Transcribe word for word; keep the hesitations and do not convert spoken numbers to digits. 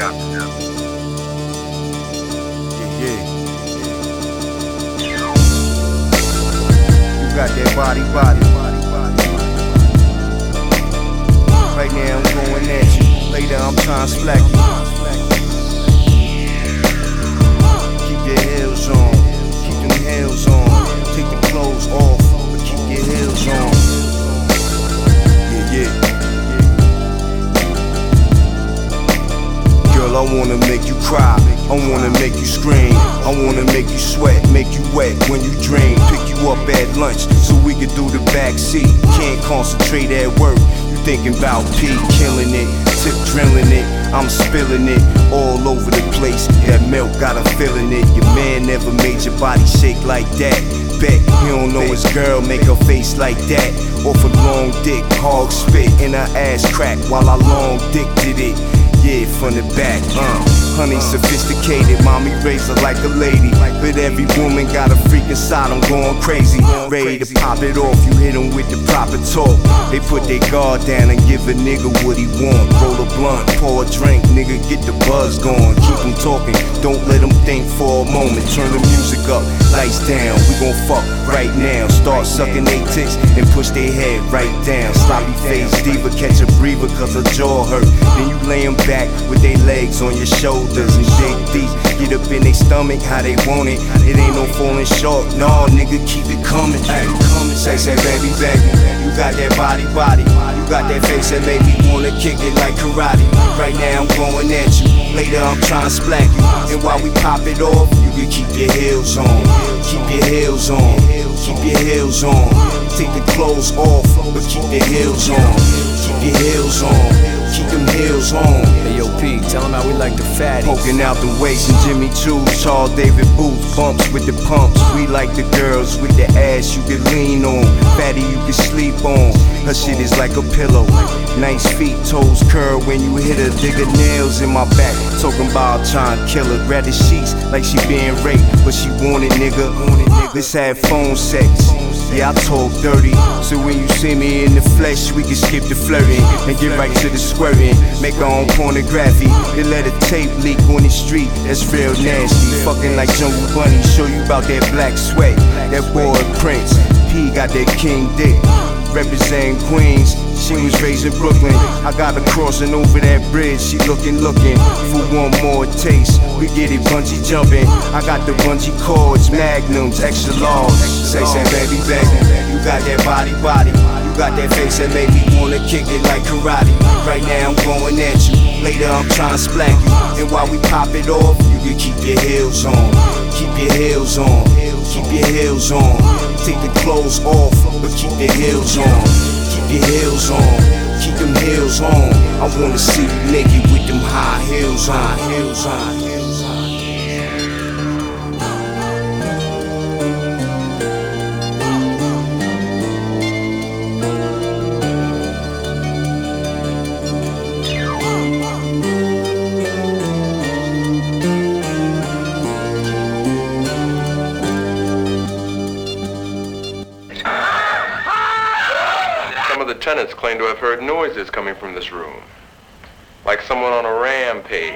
Yeah, yeah. You got that body, body, body, body. Right now I'm going at you. Later I'm trying to slack you. Keep your heels on. Keep them heels on. Take the clothes off, but keep your heels on. Yeah, yeah. Girl, I wanna make you cry, I wanna make you scream, I wanna make you sweat, make you wet when you dream. Pick you up at lunch so we can do the backseat. Can't concentrate at work, you thinking about P, killing it, tip drilling it, I'm spilling it all over the place. That milk got a feeling it. Your man never made your body shake like that. Bet he don't know his girl make her face like that. Off a long dick, hog spit in her ass crack while I long dicked it. Yeah, from the back, uh honey sophisticated, mommy raised her like a lady. But every woman got a freaking side, I'm going crazy. Ready to pop it off, you hit them with the proper talk. They put their guard down and give a nigga what he want. Roll a blunt, pour a drink, nigga get the buzz going. Keep them talking, don't let them think for a moment. Turn the music up, lights down, we gon' fuck right now. Start sucking they tits and push their head right down. Sloppy face diva, catch a breather cause her jaw hurt. Then you lay them back with their legs on your shoulders and dig deep. Get up in their stomach how they want it. It ain't no falling short, no nigga, keep it coming. Ay, coming, say, say, baby, baby, you got that body, body. You got that face that make me wanna kick it like karate. Right now I'm going at you, later I'm trying to splat you. And while we pop it off, you can keep your heels on. Keep your heels on, keep your heels on. Take the clothes off, but keep your heels on. Keep your heels on, keep them heels on. Hey yo P, tell him how we like the fatties. Poking out the waist and Jimmy Choo's, Charles David boots, bumps with the pumps. We like the girls with the ass you can lean on, fatty you can sleep on. Her shit is like a pillow, nice feet, toes curl when you hit her. Digger nails in my back, talking about trying to kill her. Grab the sheets like she being raped, but she want it, nigga. Let's have phone sex. Yeah, I talk dirty, so when you see me in the flesh, we can skip the flirting and get right to the squirting. Make our own pornography, then let a tape leak on the street. That's real nasty. Fucking like Jungle Bunny, show you about that black sweat. That boy Prince, P got that king dick. Representing Queens, she was raised in Brooklyn. I got her crossing over that bridge, she looking, looking for one more taste. We get it bungee jumping. I got the bungee cords, magnums, extra large. Say, say, baby, baby, you got that body, body. You got that face that make me wanna kick it like karate. Right now I'm going at you, later I'm trying to splat you. And while we pop it off, you can keep your heels on. Keep your heels on, keep your heels on. Take the clothes off, but keep the heels on. Keep your heels on, keep them heels on. I wanna see you naked with them high heels on. Heels on, heels on. Some of the tenants claim to have heard noises coming from this room, like someone on a rampage.